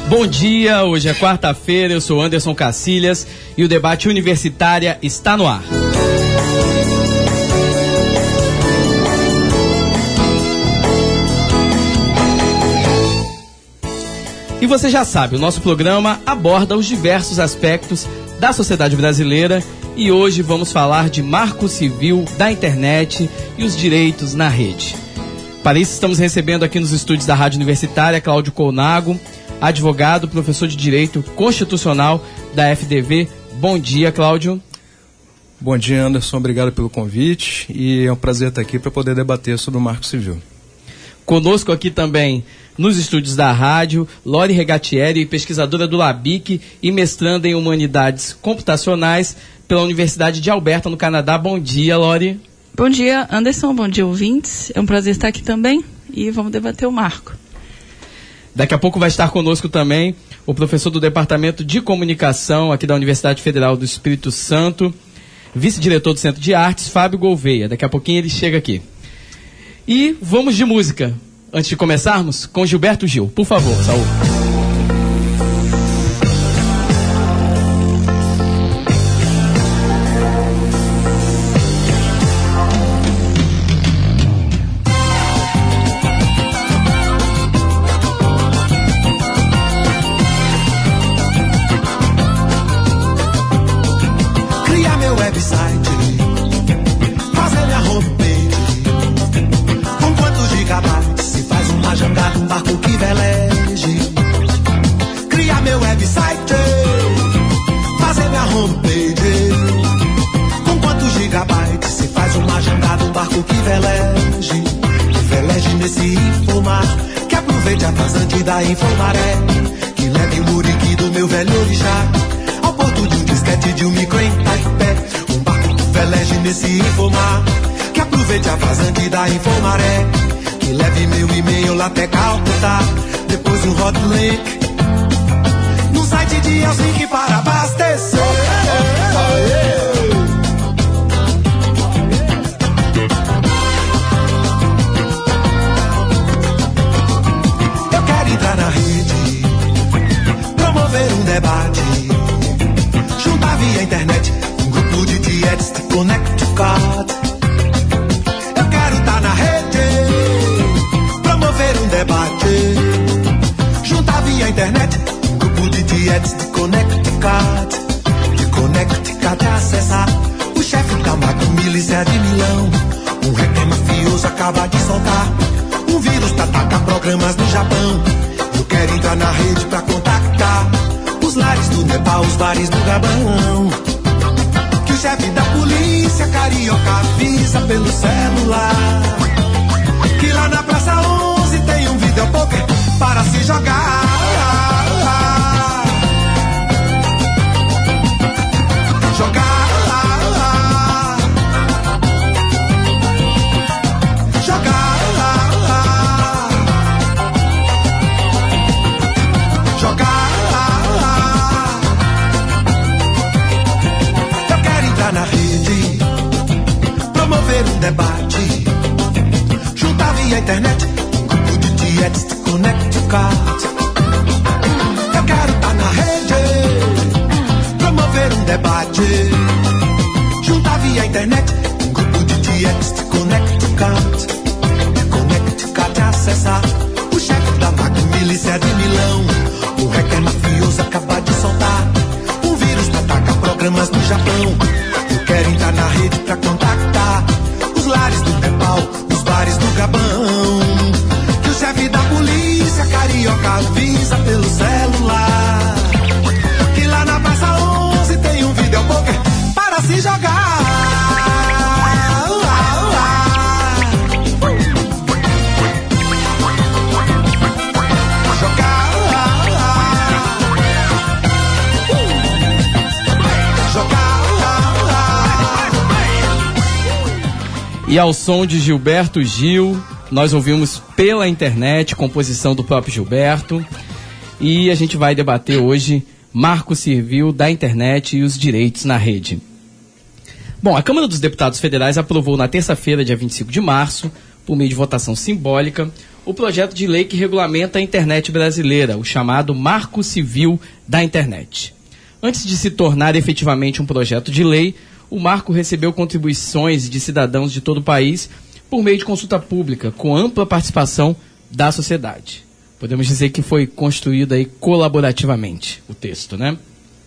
Bom dia, hoje é quarta-feira, eu sou Anderson Cacilhas e o debate Universitária está no ar. E você já sabe, o nosso programa aborda os diversos aspectos da sociedade brasileira e hoje vamos falar de Marco Civil da Internet e os direitos na rede. Para isso estamos recebendo aqui nos estúdios da Rádio Universitária Cláudio Colnago, advogado, professor de Direito Constitucional da FDV. Bom dia, Cláudio. Bom dia, Anderson. Obrigado pelo convite e é um prazer estar aqui para poder debater sobre o Marco Civil. Conosco aqui também, nos estúdios da rádio, Lori Regatieri, pesquisadora do LABIC e mestranda em Humanidades Computacionais pela Universidade de Alberta, no Canadá. Bom dia, Lori. Bom dia, Anderson. Bom dia, ouvintes. É um prazer estar aqui também e vamos debater o marco. Daqui a pouco vai estar conosco também o professor do Departamento de Comunicação aqui da Universidade Federal do Espírito Santo, vice-diretor do Centro de Artes, Fábio Gouveia. Daqui a pouquinho ele chega aqui. E vamos de música. Antes de começarmos, com Gilberto Gil. Por favor, Saúl. Criar meu website, fazer minha homepage. Com quantos gigabytes se faz uma jangada, um barco que veleje? Criar meu website, fazer minha homepage. Com quantos gigabytes se faz uma jangada, um barco que veleje? Que veleje nesse infomar, que aproveite a vazante da Infomaré, que leve o muriqui do meu velho orixá ao porto de um disquete de um micro em Taipé. Um barco que veleje nesse infomar, que aproveite a vazante da Infomaré, que leve meu e-mail lá até Calcutá, depois um hot link no site de Helsinki para abastecer. Eu quero entrar na rede, promover um debate, juntar via internet um grupo de tietes de Connecticut. Eu quero estar na rede, promover um debate, juntar via internet um grupo de tietes de Connecticut. De Connecticut acessar o chefe da milícia de Milão. Um hacker mafioso acaba de soltar um vírus pra atacar programas no Japão. Eu quero entrar na rede pra contactar os lares do Nepal, os bares do Gabão. Que o chefe da polícia carioca avisa pelo celular que lá na Praça 11 tem um videopoker para se jogar. Jogar. Jogar. Jogar. Eu quero entrar na rede, promover um debate, juntar via internet um grupo de tietes de Connecticut. Eu quero estar na rede, promover um debate, juntar via internet um grupo de tietes de Connecticut. De Connecticut acessar o chefe da milícia de Milão. O hacker mafioso acaba de soltar um vírus pra atacar programas no Japão. Eu quero entrar na rede pra contactar os lares do Nepal, os bares do Gabão. Que o chefe da polícia carioca avisa pelo celular que lá na Praça 11 tem um videopoker para se jogar. E ao som de Gilberto Gil, nós ouvimos Pela Internet, composição do próprio Gilberto. E a gente vai debater hoje Marco Civil da Internet e os direitos na rede. Bom, a Câmara dos Deputados Federais aprovou na terça-feira, dia 25 de março, por meio de votação simbólica, o projeto de lei que regulamenta a internet brasileira, o chamado Marco Civil da Internet. Antes de se tornar efetivamente um projeto de lei, o marco recebeu contribuições de cidadãos de todo o país por meio de consulta pública, com ampla participação da sociedade. Podemos dizer que foi construído aí colaborativamente o texto, né?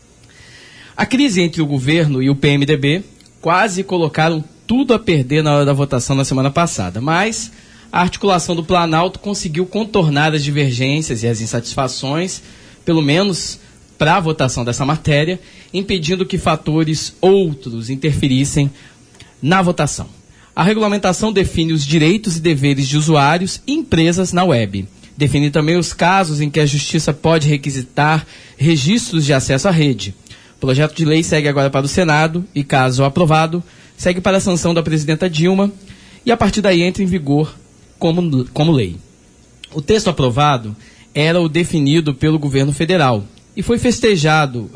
A crise entre o governo e o PMDB quase colocaram tudo a perder na hora da votação na semana passada, mas a articulação do Planalto conseguiu contornar as divergências e as insatisfações, pelo menos para a votação dessa matéria, impedindo que fatores outros interferissem na votação. A regulamentação define os direitos e deveres de usuários e empresas na web. Define também os casos em que a Justiça pode requisitar registros de acesso à rede. O projeto de lei segue agora para o Senado e, caso aprovado, segue para a sanção da presidenta Dilma e, a partir daí, entra em vigor como lei. O texto aprovado era o definido pelo governo federal e foi festejado,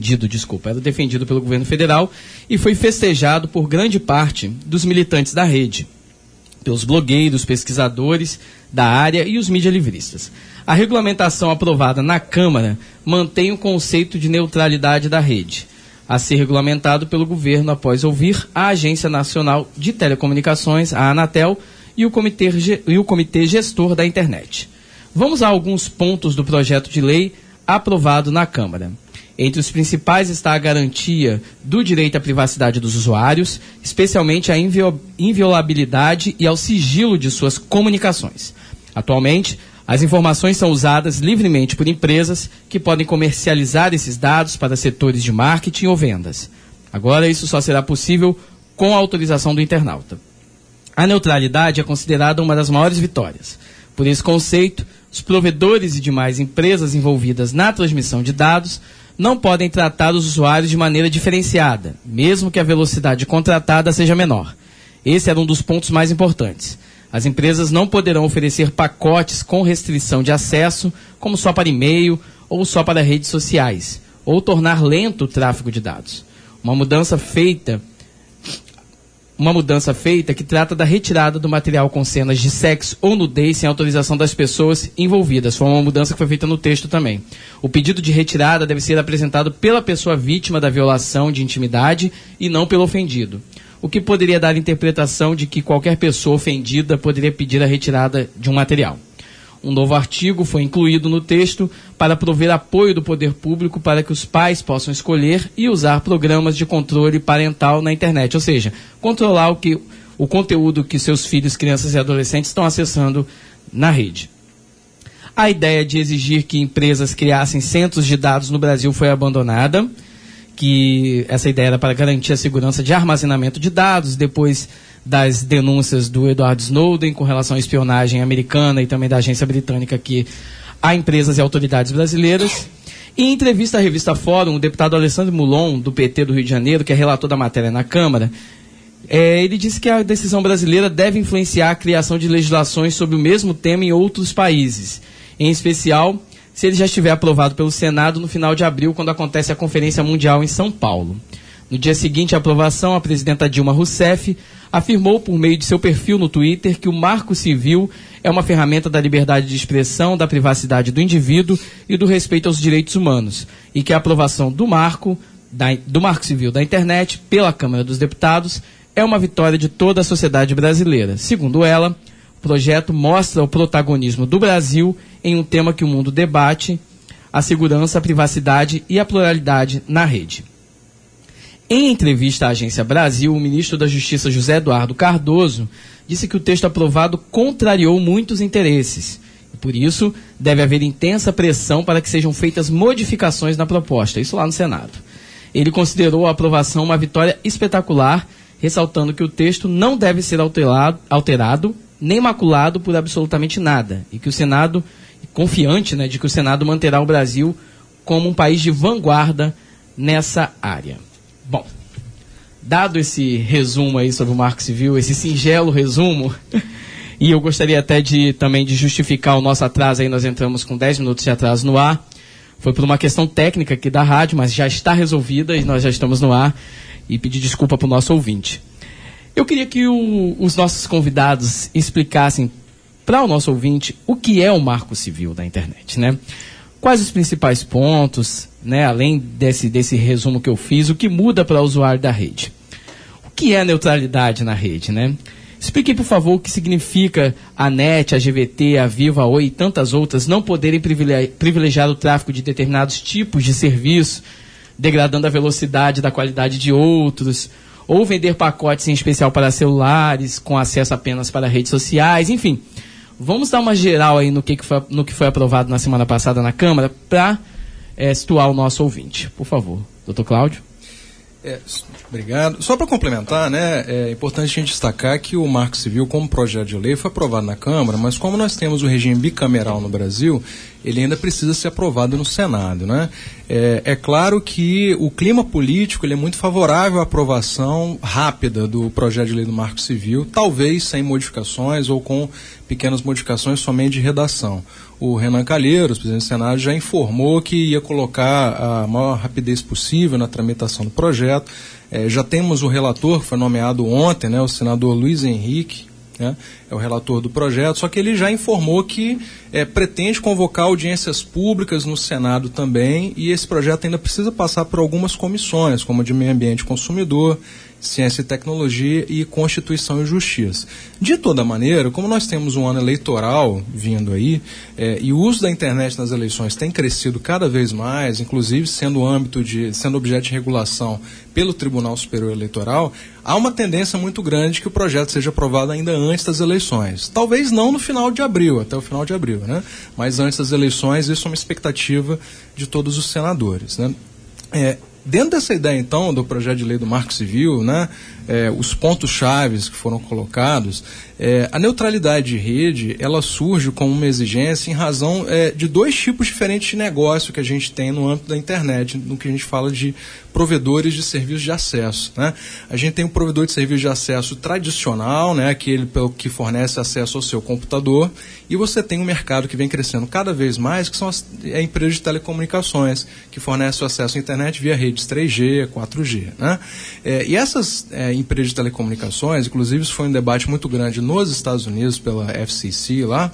era o defendido pelo governo federal e foi festejado por grande parte dos militantes da rede, pelos blogueiros, pesquisadores da área e os mídia-livristas. A regulamentação aprovada na Câmara mantém o conceito de neutralidade da rede, a ser regulamentado pelo governo após ouvir a Agência Nacional de Telecomunicações, a Anatel, e o Comitê Gestor da Internet. Vamos a alguns pontos do projeto de lei aprovado na Câmara. Entre os principais está a garantia do direito à privacidade dos usuários, especialmente à inviolabilidade e ao sigilo de suas comunicações. Atualmente, as informações são usadas livremente por empresas que podem comercializar esses dados para setores de marketing ou vendas. Agora, isso só será possível com a autorização do internauta. A neutralidade é considerada uma das maiores vitórias. Por esse conceito, os provedores e demais empresas envolvidas na transmissão de dados não podem tratar os usuários de maneira diferenciada, mesmo que a velocidade contratada seja menor. Esse era um dos pontos mais importantes. As empresas não poderão oferecer pacotes com restrição de acesso, como só para e-mail ou só para redes sociais, ou tornar lento o tráfego de dados. Uma mudança feita que trata da retirada do material com cenas de sexo ou nudez sem autorização das pessoas envolvidas. Foi uma mudança que foi feita no texto também. O pedido de retirada deve ser apresentado pela pessoa vítima da violação de intimidade e não pelo ofendido, o que poderia dar a interpretação de que qualquer pessoa ofendida poderia pedir a retirada de um material. Um novo artigo foi incluído no texto para prover apoio do poder público para que os pais possam escolher e usar programas de controle parental na internet, ou seja, controlar o conteúdo que seus filhos, crianças e adolescentes estão acessando na rede. A ideia de exigir que empresas criassem centros de dados no Brasil foi abandonada, que essa ideia era para garantir a segurança de armazenamento de dados, depois das denúncias do Edward Snowden com relação à espionagem americana e também da agência britânica aqui a empresas e autoridades brasileiras. E em entrevista à revista Fórum, o deputado Alessandro Mulon, do PT do Rio de Janeiro, que é relator da matéria na Câmara, ele disse que a decisão brasileira deve influenciar a criação de legislações sobre o mesmo tema em outros países, em especial se ele já estiver aprovado pelo Senado no final de abril, quando acontece a Conferência Mundial em São Paulo. No dia seguinte à aprovação, a presidenta Dilma Rousseff afirmou por meio de seu perfil no Twitter que o Marco Civil é uma ferramenta da liberdade de expressão, da privacidade do indivíduo e do respeito aos direitos humanos, e que a aprovação do Marco Civil da Internet pela Câmara dos Deputados é uma vitória de toda a sociedade brasileira. Segundo ela, o projeto mostra o protagonismo do Brasil em um tema que o mundo debate, a segurança, a privacidade e a pluralidade na rede. Em entrevista à Agência Brasil, o ministro da Justiça, José Eduardo Cardoso, disse que o texto aprovado contrariou muitos interesses. E por isso, deve haver intensa pressão para que sejam feitas modificações na proposta, isso lá no Senado. Ele considerou a aprovação uma vitória espetacular, ressaltando que o texto não deve ser alterado nem maculado por absolutamente nada, e que o Senado, confiante, de que o Senado manterá o Brasil como um país de vanguarda nessa área. Bom, dado esse resumo aí sobre o Marco Civil, esse singelo resumo, e eu gostaria até também de justificar o nosso atraso aí, nós entramos com 10 minutos de atraso no ar, foi por uma questão técnica aqui da rádio, mas já está resolvida e nós já estamos no ar, e pedir desculpa para o nosso ouvinte. Eu queria que os nossos convidados explicassem para o nosso ouvinte o que é o Marco Civil da internet, né? Quais os principais pontos, né, além desse resumo que eu fiz, o que muda para o usuário da rede? O que é a neutralidade na rede, né? Explique, por favor, o que significa a NET, a GVT, a Vivo, a Oi e tantas outras não poderem privilegiar o tráfego de determinados tipos de serviço, degradando a velocidade da qualidade de outros, ou vender pacotes em especial para celulares, com acesso apenas para redes sociais, enfim. Vamos dar uma geral aí no que foi aprovado na semana passada na Câmara para situar o nosso ouvinte. Por favor, Dr. Cláudio. Obrigado. Só para complementar, né, é importante a gente destacar que o Marco Civil, como projeto de lei, foi aprovado na Câmara, mas como nós temos o regime bicameral no Brasil, ele ainda precisa ser aprovado no Senado, né? É claro que o clima político ele é muito favorável à aprovação rápida do projeto de lei do Marco Civil, talvez sem modificações ou com pequenas modificações somente de redação. O Renan Calheiros, presidente do Senado, já informou que ia colocar a maior rapidez possível na tramitação do projeto. Já temos o relator, que foi nomeado ontem, né, o senador Luiz Henrique, né, é o relator do projeto, só que ele já informou que pretende convocar audiências públicas no Senado também, e esse projeto ainda precisa passar por algumas comissões, como a de Meio Ambiente e Consumidor, Ciência e Tecnologia e Constituição e Justiça. De toda maneira, como nós temos um ano eleitoral vindo aí, e o uso da internet nas eleições tem crescido cada vez mais, inclusive sendo objeto de regulação pelo Tribunal Superior Eleitoral, há uma tendência muito grande que o projeto seja aprovado ainda antes das eleições. Talvez não no final de abril, até o final de abril, né? Mas antes das eleições, isso é uma expectativa de todos os senadores, né? Dentro dessa ideia, então, do projeto de lei do Marco Civil, né, os pontos-chave que foram colocados, a neutralidade de rede, ela surge como uma exigência em razão de dois tipos diferentes de negócio que a gente tem no âmbito da internet, no que a gente fala de provedores de serviços de acesso, né? A gente tem um provedor de serviço de acesso tradicional, né, aquele que fornece acesso ao seu computador, e você tem um mercado que vem crescendo cada vez mais, que são as empresas de telecomunicações, que fornecem o acesso à internet via redes 3G, 4G, né? E essas empresas de telecomunicações, inclusive isso foi um debate muito grande nos Estados Unidos pela FCC lá,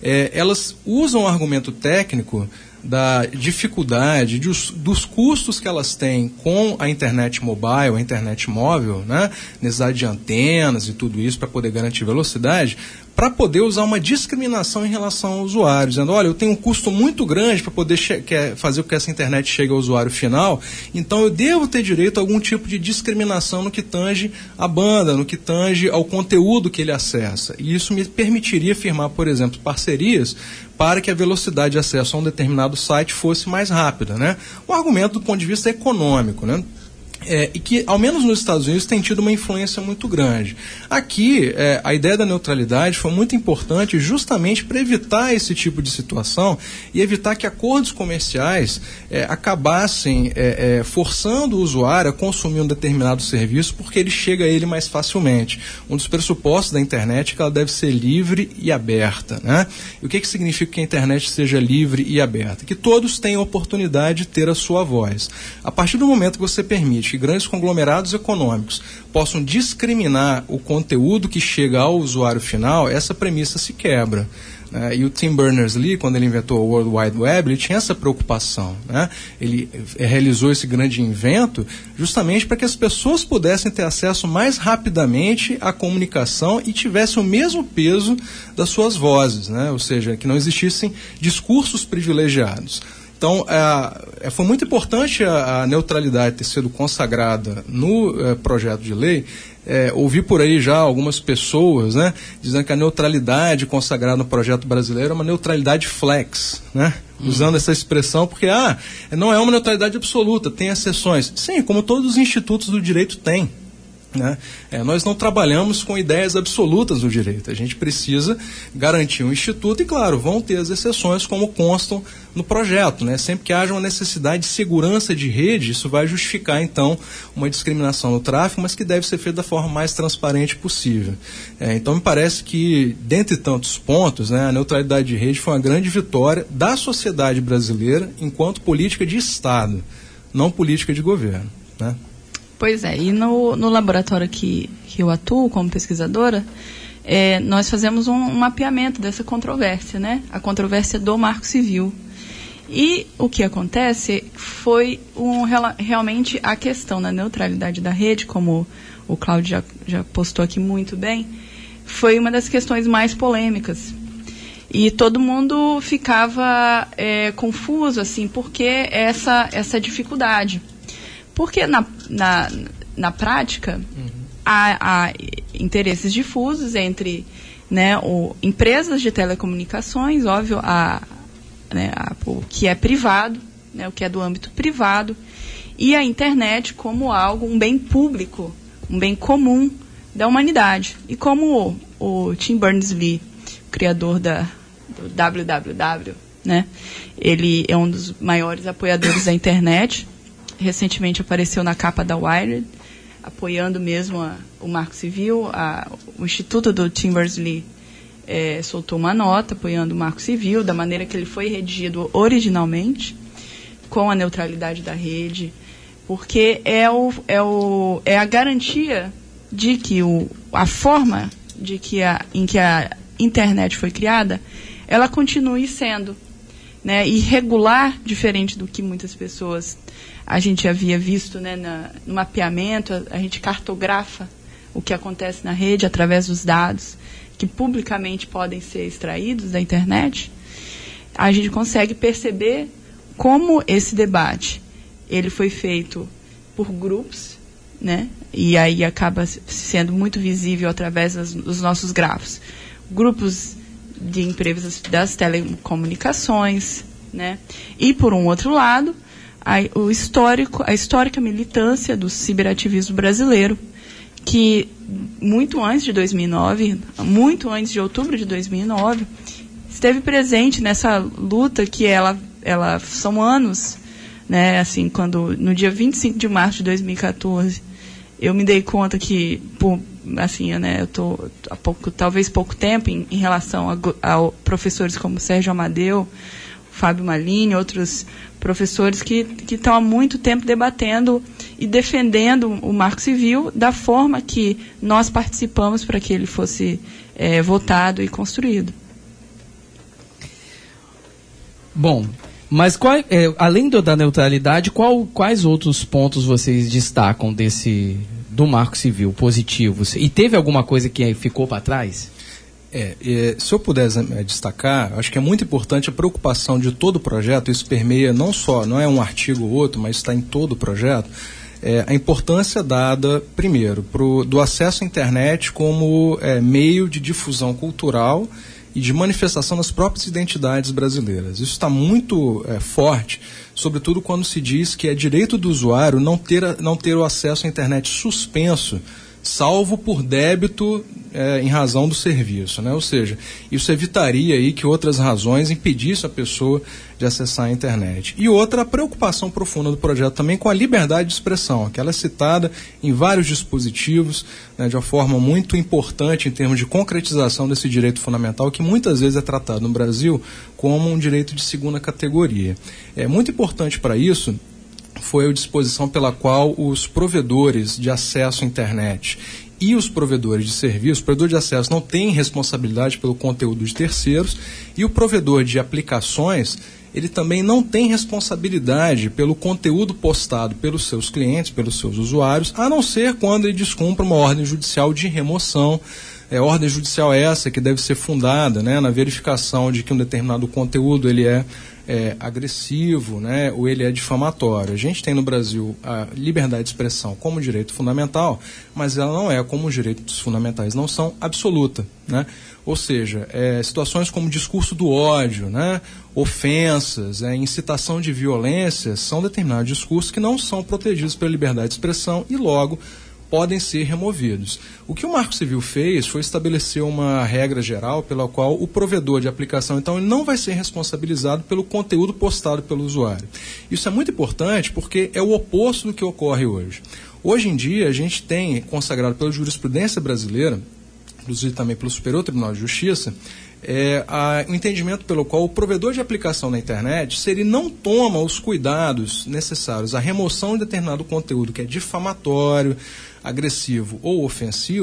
elas usam o argumento técnico da dificuldade, dos custos que elas têm com a internet mobile, a internet móvel, né? Necessidade de antenas e tudo isso para poder garantir velocidade, para poder usar uma discriminação em relação ao usuário, dizendo, olha, eu tenho um custo muito grande para poder fazer com que essa internet chegue ao usuário final, então eu devo ter direito a algum tipo de discriminação no que tange a banda, no que tange ao conteúdo que ele acessa. E isso me permitiria firmar, por exemplo, parcerias para que a velocidade de acesso a um determinado site fosse mais rápida, né? Um argumento do ponto de vista econômico, né? E que, ao menos nos Estados Unidos, tem tido uma influência muito grande. Aqui, a ideia da neutralidade foi muito importante justamente para evitar esse tipo de situação e evitar que acordos comerciais acabassem forçando o usuário a consumir um determinado serviço porque ele chega a ele mais facilmente. Um dos pressupostos da internet é que ela deve ser livre e aberta, né? E o que significa que a internet seja livre e aberta? Que todos tenham oportunidade de ter a sua voz. A partir do momento que você permite que grandes conglomerados econômicos possam discriminar o conteúdo que chega ao usuário final, essa premissa se quebra. E o Tim Berners-Lee, quando ele inventou o World Wide Web, ele tinha essa preocupação, né? Ele realizou esse grande invento justamente para que as pessoas pudessem ter acesso mais rapidamente à comunicação e tivessem o mesmo peso das suas vozes, né? Ou seja, que não existissem discursos privilegiados. Então, foi muito importante a neutralidade ter sido consagrada no projeto de lei. Ouvi por aí já algumas pessoas, né, dizendo que a neutralidade consagrada no projeto brasileiro é uma neutralidade flex, né? Usando essa expressão porque não é uma neutralidade absoluta, tem exceções. Sim, como todos os institutos do direito têm. Né? Nós não trabalhamos com ideias absolutas do direito, a gente precisa garantir um instituto e, claro, vão ter as exceções como constam no projeto, né? Sempre que haja uma necessidade de segurança de rede, isso vai justificar então uma discriminação no tráfego, mas que deve ser feita da forma mais transparente possível. Então me parece que, dentre tantos pontos, né, a neutralidade de rede foi uma grande vitória da sociedade brasileira enquanto política de Estado, não política de governo, né? Pois é, e no laboratório que eu atuo como pesquisadora, nós fazemos um mapeamento dessa controvérsia, né? A controvérsia do Marco Civil. E o que acontece foi realmente a questão da neutralidade da rede, como o Cláudio já postou aqui muito bem, foi uma das questões mais polêmicas. E todo mundo ficava confuso, assim, por que essa dificuldade? Porque na prática, há interesses difusos entre, né, empresas de telecomunicações, óbvio, o que é privado, né, o que é do âmbito privado, e a internet como algo, um bem público, um bem comum da humanidade. E como o Tim Berners-Lee, criador do www, né, ele é um dos maiores apoiadores da internet, recentemente apareceu na capa da Wired, apoiando mesmo o Marco Civil. O Instituto do Tim Berners-Lee soltou uma nota apoiando o Marco Civil, da maneira que ele foi redigido originalmente, com a neutralidade da rede, porque é a garantia de que a forma em que a internet foi criada, ela continue sendo, né, irregular, diferente do que muitas pessoas a gente havia visto, né, no mapeamento. A gente cartografa o que acontece na rede através dos dados que publicamente podem ser extraídos da internet. A gente consegue perceber como esse debate ele foi feito por grupos, né, e aí acaba sendo muito visível através dos nossos grafos. Grupos de empresas das telecomunicações, né, e por um outro lado, a histórica militância do ciberativismo brasileiro, que muito antes de 2009, muito antes de outubro de 2009, esteve presente nessa luta que ela são anos, né, assim, quando no dia 25 de março de 2014, eu me dei conta que, né, eu estou há talvez pouco tempo em relação a professores como Sérgio Amadeu, Fábio Malini, outros professores que estão há muito tempo debatendo e defendendo o Marco Civil da forma que nós participamos para que ele fosse votado e construído. Bom, mas além da neutralidade, quais outros pontos vocês destacam do Marco Civil positivos? E teve alguma coisa que ficou para trás? Se eu puder destacar, acho que é muito importante a preocupação de todo o projeto. Isso permeia não é um artigo ou outro, mas está em todo o projeto. A importância dada, primeiro, do acesso à internet como meio de difusão cultural e de manifestação das próprias identidades brasileiras. Isso está muito forte, sobretudo quando se diz que é direito do usuário não ter o acesso à internet suspenso, salvo por débito em razão do serviço, né? Ou seja, isso evitaria aí que outras razões impedissem a pessoa de acessar a internet. E outra, a preocupação profunda do projeto também com a liberdade de expressão, que ela é citada em vários dispositivos, né, de uma forma muito importante em termos de concretização desse direito fundamental, que muitas vezes é tratado no Brasil como um direito de segunda categoria. É muito importante para isso foi a disposição pela qual os provedores de acesso à internet e os provedores de serviço, o provedor de acesso não tem responsabilidade pelo conteúdo de terceiros, e o provedor de aplicações, ele também não tem responsabilidade pelo conteúdo postado pelos seus clientes, pelos seus usuários, a não ser quando ele descumpra uma ordem judicial de remoção. Ordem judicial essa que deve ser fundada, né, na verificação de que um determinado conteúdo ele é agressivo, né, ou ele é difamatório. A gente tem no Brasil a liberdade de expressão como direito fundamental, mas ela não é, como os direitos fundamentais não são, absoluta, né? Ou seja, situações como discurso do ódio, né, ofensas, incitação de violência, são determinados discursos que não são protegidos pela liberdade de expressão e logo podem ser removidos. O que o Marco Civil fez foi estabelecer uma regra geral pela qual o provedor de aplicação, então, ele não vai ser responsabilizado pelo conteúdo postado pelo usuário. Isso é muito importante porque é o oposto do que ocorre hoje. Hoje em dia, a gente tem consagrado pela jurisprudência brasileira, inclusive também pelo Superior Tribunal de Justiça, o entendimento pelo qual o provedor de aplicação na internet, se ele não toma os cuidados necessários à remoção de determinado conteúdo que é difamatório, agressivo ou ofensivo,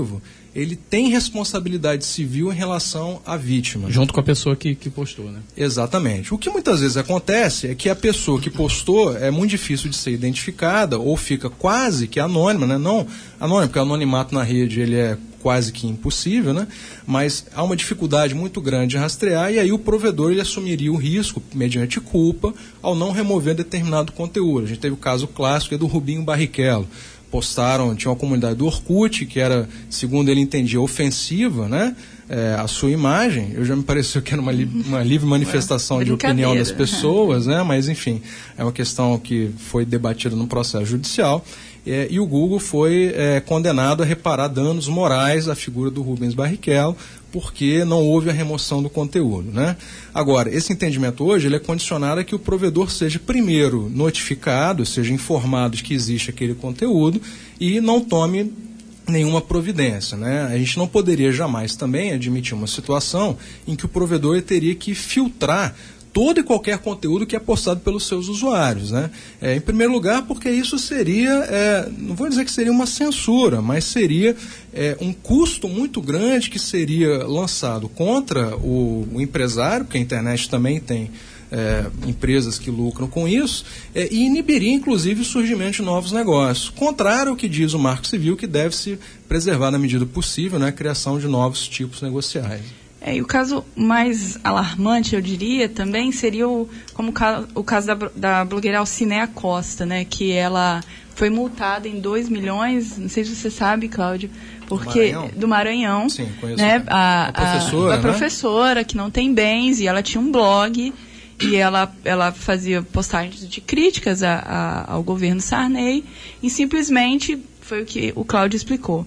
ele tem responsabilidade civil em relação à vítima. Junto com a pessoa que postou, né? Exatamente. O que muitas vezes acontece é que a pessoa que postou é muito difícil de ser identificada ou fica quase que anônima, né? Não anônima, porque o anonimato na rede ele é quase que impossível, né? Mas há uma dificuldade muito grande de rastrear e aí o provedor ele assumiria o risco, mediante culpa, ao não remover determinado conteúdo. A gente teve o caso clássico do Rubinho Barrichello. Postaram, tinha uma comunidade do Orkut que era, segundo ele entendia, ofensiva, né? A sua imagem. Eu já me pareceu que era uma livre manifestação de opinião das pessoas, né? Mas enfim, é uma questão que foi debatida no processo judicial. E o Google foi condenado a reparar danos morais à figura do Rubens Barrichello, porque não houve a remoção do conteúdo, né? Agora, esse entendimento hoje ele é condicionado a que o provedor seja primeiro notificado, seja informado de que existe aquele conteúdo e não tome nenhuma providência, né? A gente não poderia jamais também admitir uma situação em que o provedor teria que filtrar todo e qualquer conteúdo que é postado pelos seus usuários, né? Em primeiro lugar, porque isso seria, não vou dizer que seria uma censura, mas seria um custo muito grande que seria lançado contra o empresário, porque a internet também tem empresas que lucram com isso, e inibiria, inclusive, o surgimento de novos negócios. Contrário ao que diz o Marco Civil, que deve-se preservar na medida possível, né, a criação de novos tipos negociais. E o caso mais alarmante, eu diria, também seria como o caso da blogueira Alcineia Costa, né, que ela foi multada em 2 milhões, não sei se você sabe, Cláudio, porque do Maranhão. Sim, conheço. Né, a professora, professora que não tem bens, e ela tinha um blog, e ela fazia postagens de críticas ao governo Sarney, e simplesmente foi o que o Cláudio explicou.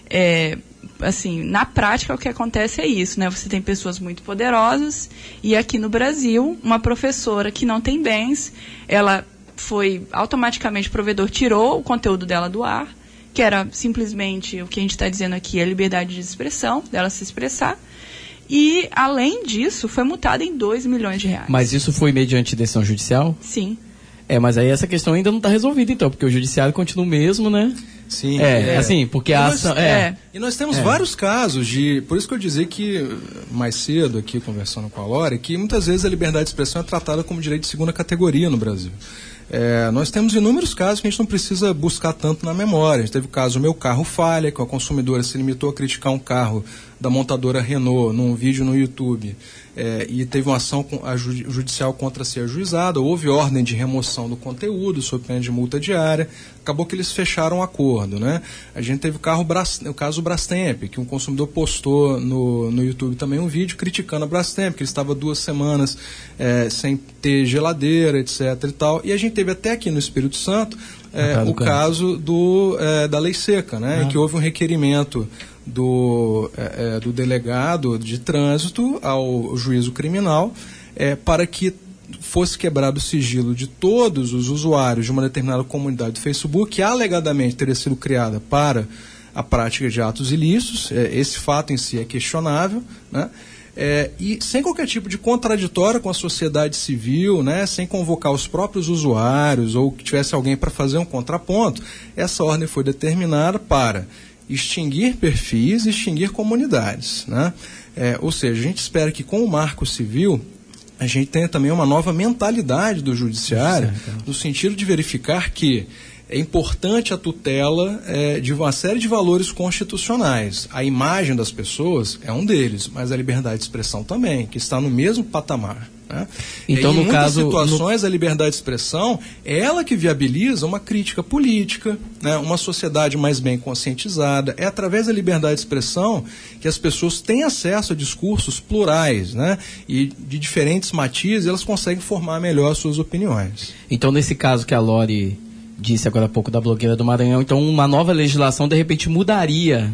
Assim, na prática o que acontece é isso, né? Você tem pessoas muito poderosas e aqui no Brasil, uma professora que não tem bens, ela foi automaticamente, o provedor tirou o conteúdo dela do ar, que era simplesmente o que a gente está dizendo aqui, a liberdade de expressão, dela se expressar, e além disso foi multada em 2 milhões de reais. Mas isso foi mediante decisão judicial? Sim. Mas aí essa questão ainda não está resolvida então, porque o judiciário continua o mesmo, né? Sim. Assim, porque a ação... E nós temos vários casos por isso que eu dizia que, mais cedo aqui, conversando com a Lore, que muitas vezes a liberdade de expressão é tratada como direito de segunda categoria no Brasil. Nós temos inúmeros casos que a gente não precisa buscar tanto na memória. A gente teve o caso Meu Carro Falha, que a consumidora se limitou a criticar um carro da montadora Renault num vídeo no YouTube, e teve uma ação judicial contra ser ajuizada, houve ordem de remoção do conteúdo sob pena de multa diária, acabou que eles fecharam um acordo, né? A gente teve o caso Brastemp, que um consumidor postou no YouTube também um vídeo criticando a Brastemp, que ele estava 2 semanas sem ter geladeira, etc. e tal, e a gente teve até aqui no Espírito Santo o caso da Lei Seca, né? Em que houve um requerimento do delegado de trânsito ao juízo criminal para que fosse quebrado o sigilo de todos os usuários de uma determinada comunidade do Facebook, que alegadamente teria sido criada para a prática de atos ilícitos. Esse fato em si é questionável, né? E sem qualquer tipo de contraditório com a sociedade civil, né, sem convocar os próprios usuários ou que tivesse alguém para fazer um contraponto, essa ordem foi determinada para extinguir perfis e extinguir comunidades, né? Ou seja, a gente espera que com o Marco Civil a gente tenha também uma nova mentalidade do judiciário, no sentido de verificar que é importante a tutela de uma série de valores constitucionais. A imagem das pessoas é um deles, mas a liberdade de expressão também, que está no mesmo patamar, né? Então, em muitas situações, a liberdade de expressão é ela que viabiliza uma crítica política, né? Uma sociedade mais bem conscientizada. É através da liberdade de expressão que as pessoas têm acesso a discursos plurais, né? E de diferentes matizes, elas conseguem formar melhor suas opiniões. Então, nesse caso que a Lore disse agora há pouco da blogueira do Maranhão, então uma nova legislação de repente mudaria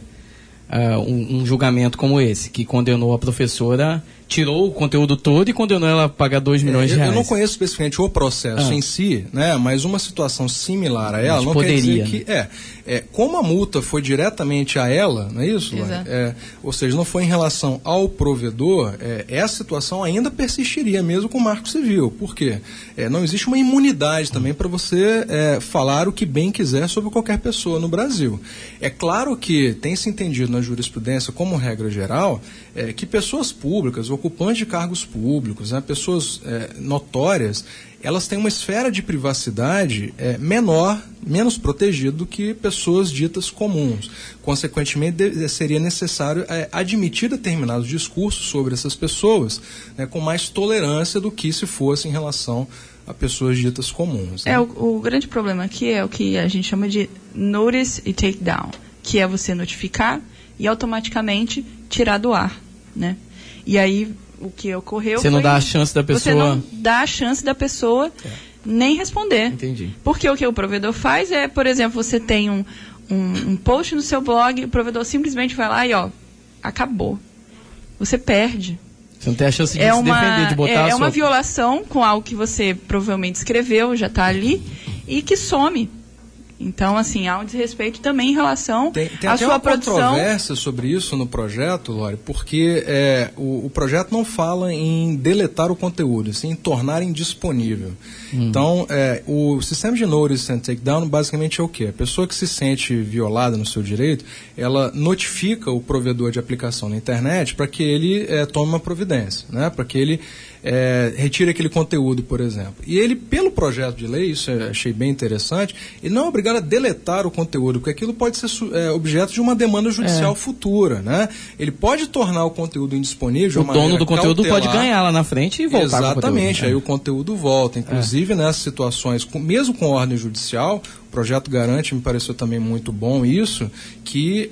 um julgamento como esse, que condenou a professora, tirou o conteúdo todo e condenou ela a pagar 2 milhões de reais. Eu não conheço especificamente o processo em si, né, mas uma situação similar a ela, não poderia, quer dizer que... como a multa foi diretamente a ela, não é isso? Ou seja, não foi em relação ao provedor, essa situação ainda persistiria mesmo com o Marco Civil. Por quê? Não existe uma imunidade também para você falar o que bem quiser sobre qualquer pessoa no Brasil. É claro que tem se entendido na jurisprudência, como regra geral, que pessoas públicas, ocupantes de cargos públicos, né, pessoas notórias, elas têm uma esfera de privacidade menor, menos protegida do que pessoas ditas comuns. Consequentemente, seria necessário admitir determinados discursos sobre essas pessoas, né, com mais tolerância do que se fosse em relação a pessoas ditas comuns. Né? O grande problema aqui é o que a gente chama de notice e take down, que é você notificar e automaticamente tirar do ar, né? E aí o que ocorreu Você não dá a chance da pessoa... Você não dá a chance da pessoa nem responder. Entendi. Porque o que o provedor faz é, por exemplo, você tem um post no seu blog, o provedor simplesmente vai lá e acabou. Você perde. Você não tem a chance de se defender, de botar a sua... uma violação com algo que você provavelmente escreveu, já está ali, e que some. Então, assim, há um desrespeito também em relação à sua produção. Tem controvérsia sobre isso no projeto, Lore, porque o projeto não fala em deletar o conteúdo, sim em tornar indisponível. Então, o sistema de notice and takedown basicamente é o quê? A pessoa que se sente violada no seu direito, ela notifica o provedor de aplicação na internet para que ele tome uma providência, né? Para que ele retire aquele conteúdo, por exemplo. E ele, pelo projeto de lei, isso eu achei bem interessante, ele não é obrigado a deletar o conteúdo, porque aquilo pode ser objeto de uma demanda judicial futura, né? Ele pode tornar o conteúdo indisponível de uma maneira dono do conteúdo cautelar. Pode ganhar lá na frente e voltar. Exatamente, com o conteúdo. aí o conteúdo volta. Inclusive, nessas situações, mesmo com ordem judicial, o projeto garante, me pareceu também muito bom isso, que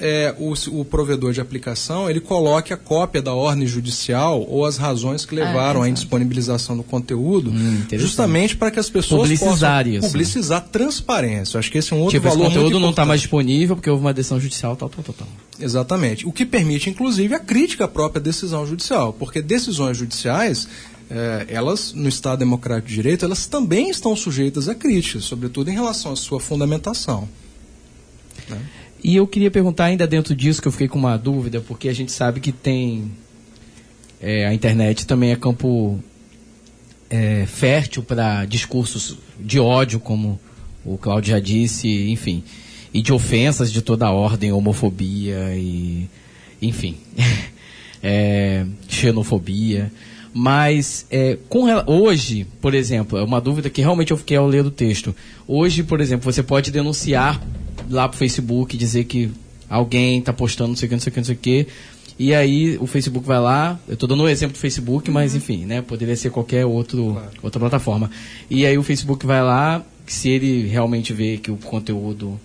o provedor de aplicação, ele coloque a cópia da ordem judicial ou as razões que levaram à indisponibilização do conteúdo, justamente para que as pessoas possam publicizar transparência. Eu acho que esse é um outro valor muito importante. Esse conteúdo não está mais disponível porque houve uma decisão judicial, tal. Exatamente. O que permite, inclusive, a crítica à própria decisão judicial, porque decisões judiciais... elas, no Estado Democrático de Direito, elas também estão sujeitas a críticas, sobretudo em relação à sua fundamentação. Né? E eu queria perguntar ainda dentro disso, que eu fiquei com uma dúvida, porque a gente sabe que tem... a internet também é campo fértil para discursos de ódio, como o Cláudio já disse, enfim, e de ofensas de toda a ordem, homofobia e, enfim, xenofobia. Mas hoje, por exemplo, é uma dúvida que realmente eu fiquei ao ler do texto. Hoje, por exemplo, você pode denunciar lá pro Facebook, dizer que alguém está postando não sei o que, e aí o Facebook vai lá, eu estou dando um exemplo do Facebook, mas enfim, né, poderia ser qualquer outra plataforma. E aí o Facebook vai lá, se ele realmente vê que o conteúdo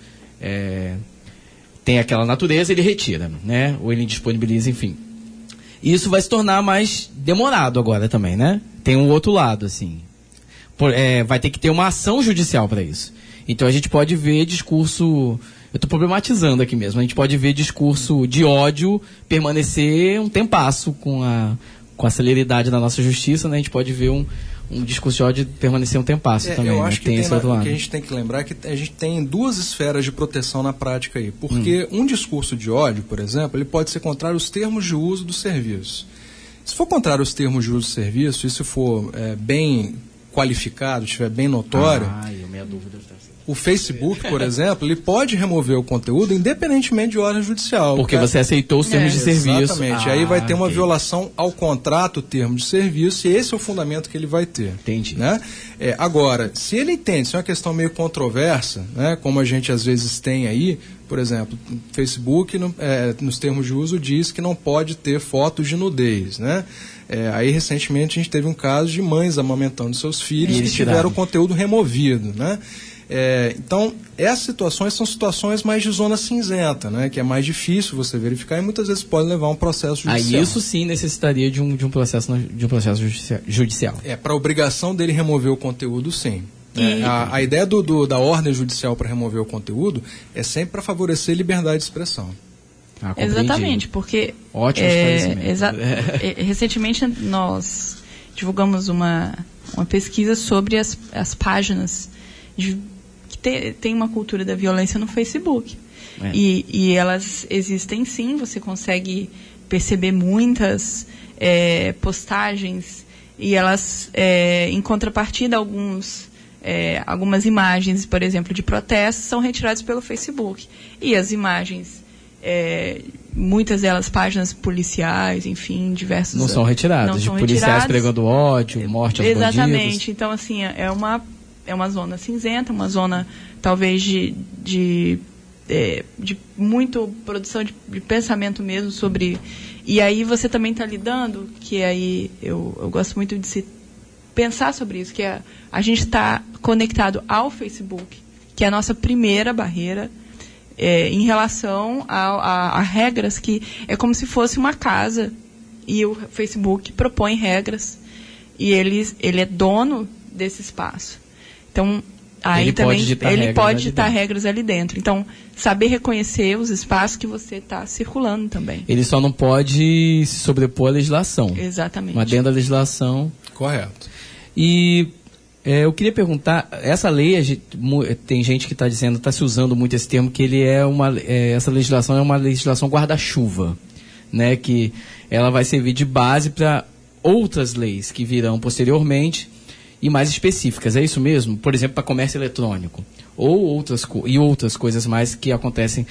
tem aquela natureza, ele retira, né, ou ele disponibiliza, enfim. Isso vai se tornar mais demorado agora também, né? Tem um outro lado, assim. Vai ter que ter uma ação judicial para isso. Então a gente pode ver discurso... Eu estou problematizando aqui mesmo. A gente pode ver discurso de ódio permanecer um tempasso com a celeridade da nossa justiça, né? A gente pode ver um discurso de ódio permanecer um tempasso também. Eu acho, né? que que a gente tem que lembrar que a gente tem duas esferas de proteção na prática aí. Porque um discurso de ódio, por exemplo, ele pode ser contrário aos termos de uso do serviço. Se for contrário aos termos de uso do serviço, e se for bem qualificado, estiver bem notório... minha dúvida o Facebook, por exemplo, ele pode remover o conteúdo independentemente de ordem judicial. Porque você aceitou os termos de serviço. Exatamente. Aí vai ter uma violação ao contrato, termo de serviço, e esse é o fundamento que ele vai ter. Entendi. Né? Agora, se ele entende, se é uma questão meio controversa, né, como a gente às vezes tem aí, por exemplo, o Facebook, nos termos de uso, diz que não pode ter fotos de nudez, né? Aí, recentemente, a gente teve um caso de mães amamentando seus filhos que tiveram o conteúdo removido, né? Então, essas situações são situações mais de zona cinzenta, né? Que é mais difícil você verificar e muitas vezes pode levar a um processo judicial. Isso sim necessitaria de um processo judicial. Para a obrigação dele remover o conteúdo, sim. A ideia da ordem judicial para remover o conteúdo é sempre para favorecer liberdade de expressão. Exatamente, porque ótimo recentemente nós divulgamos uma pesquisa sobre as páginas que tem uma cultura da violência no Facebook. E elas existem sim, você consegue perceber muitas postagens e elas, em contrapartida, algumas imagens, por exemplo, de protestos são retiradas pelo Facebook. E as imagens muitas delas páginas policiais, enfim, diversos... Não são retiradas, de policiais pregando ódio, morte aos bandidos. Exatamente. Então, assim, é uma zona cinzenta, uma zona, talvez, de muito produção de pensamento mesmo sobre... E aí você também está lidando, que aí eu gosto muito de se pensar sobre isso, que a gente está conectado ao Facebook, que é a nossa primeira barreira, em relação a regras que é como se fosse uma casa, e o Facebook propõe regras, e ele é dono desse espaço. Então, aí ele também ele pode ditar regras ali dentro. Então, saber reconhecer os espaços que você está circulando também. Ele só não pode se sobrepor à legislação. Exatamente. Mas dentro da legislação... Correto. E eu queria perguntar, essa lei, tem gente que está dizendo, está se usando muito esse termo, que essa legislação é uma legislação guarda-chuva, né? Que ela vai servir de base para outras leis que virão posteriormente e mais específicas, é isso mesmo? Por exemplo, para comércio eletrônico, ou outras coisas mais que acontecem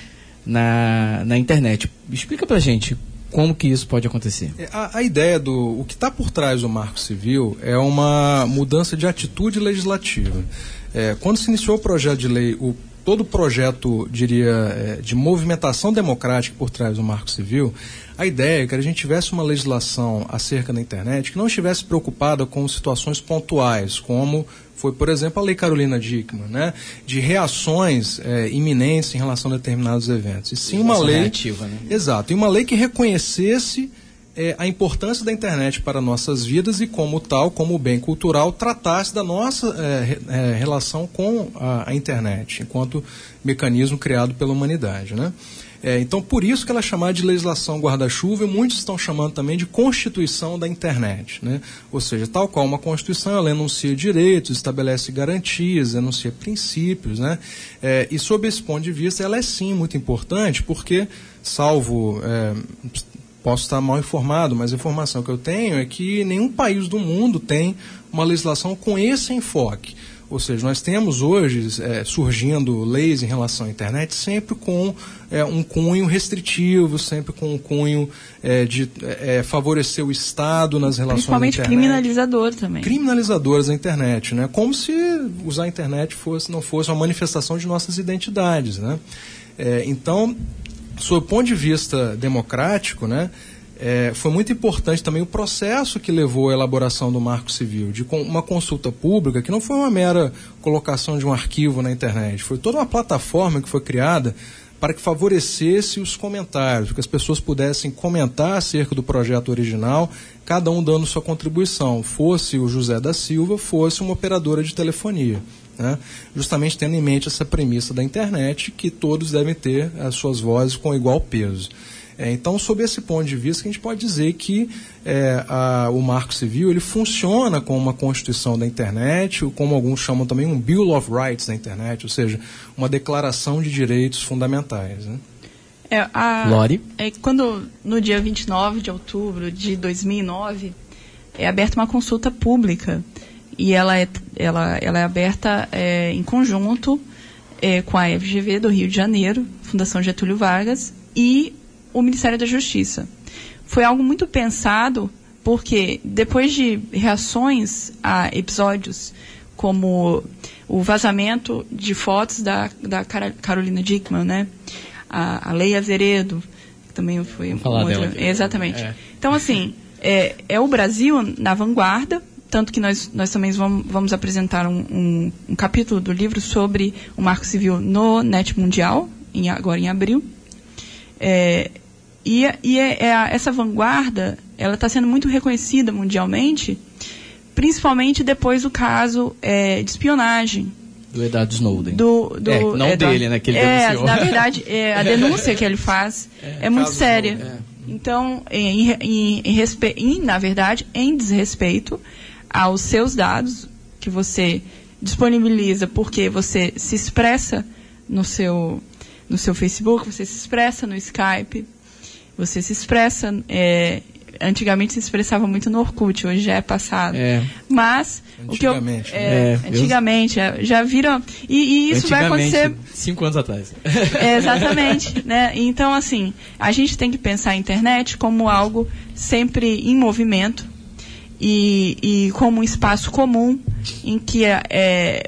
na internet. Explica para a gente como que isso pode acontecer. A ideia o que está por trás do Marco Civil é uma mudança de atitude legislativa. Quando se iniciou o projeto de lei, todo o projeto, diria, de movimentação democrática por trás do Marco Civil, a ideia é que a gente tivesse uma legislação acerca da internet que não estivesse preocupada com situações pontuais, como foi, por exemplo, a Lei Carolina Dickmann, né, de reações iminentes em relação a determinados eventos. E sim uma lei reativa, né? Exato, e uma lei que reconhecesse a importância da internet para nossas vidas e, como tal, como bem cultural, tratasse da nossa relação com a internet, enquanto mecanismo criado pela humanidade, né? Então, por isso que ela é chamada de legislação guarda-chuva, e muitos estão chamando também de Constituição da Internet, né? Ou seja, tal qual uma Constituição, ela enuncia direitos, estabelece garantias, enuncia princípios, né? E sob esse ponto de vista, ela é sim muito importante, porque, posso estar mal informado, mas a informação que eu tenho é que nenhum país do mundo tem uma legislação com esse enfoque. Ou seja, nós temos hoje surgindo leis em relação à internet sempre com um cunho restritivo, sempre com um cunho de favorecer o Estado nas relações da internet. Principalmente criminalizador também. Criminalizadoras da internet, né? Como se usar a internet não fosse uma manifestação de nossas identidades, né? Então, sob o ponto de vista democrático, né, foi muito importante também o processo que levou à elaboração do Marco Civil, de uma consulta pública, que não foi uma mera colocação de um arquivo na internet, foi toda uma plataforma que foi criada para que favorecesse os comentários, para que as pessoas pudessem comentar acerca do projeto original, cada um dando sua contribuição, fosse o José da Silva, fosse uma operadora de telefonia, né? Justamente tendo em mente essa premissa da internet, que todos devem ter as suas vozes com igual peso. Então, sob esse ponto de vista, a gente pode dizer que o Marco Civil ele funciona como uma Constituição da internet, ou como alguns chamam também um Bill of Rights da internet, ou seja, uma declaração de direitos fundamentais, né? Lori? Quando, no dia 29 de outubro de 2009, é aberta uma consulta pública, e ela é aberta em conjunto com a FGV do Rio de Janeiro, Fundação Getúlio Vargas, e o Ministério da Justiça. Foi algo muito pensado, porque depois de reações a episódios como o vazamento de fotos da Carolina Dickmann, né? A Lei Azeredo, que também foi outra. Exatamente. Então, assim, é o Brasil na vanguarda, tanto que nós também vamos apresentar um capítulo do livro sobre o Marco Civil no NET Mundial, agora em abril. Essa vanguarda, ela está sendo muito reconhecida mundialmente, principalmente depois do caso de espionagem. Do Edward Snowden. Dele, né, que ele denunciou. Na verdade, a denúncia que ele faz é muito séria. Então, na verdade, em desrespeito aos seus dados, que você disponibiliza porque você se expressa no seu Facebook, você se expressa no Skype, você se expressa antigamente se expressava muito no Orkut, hoje já é passado. Mas antigamente, antigamente já viram, e isso vai acontecer 5 anos atrás. Exatamente, né? Então, assim, a gente tem que pensar a internet como algo sempre em movimento e como um espaço comum em que é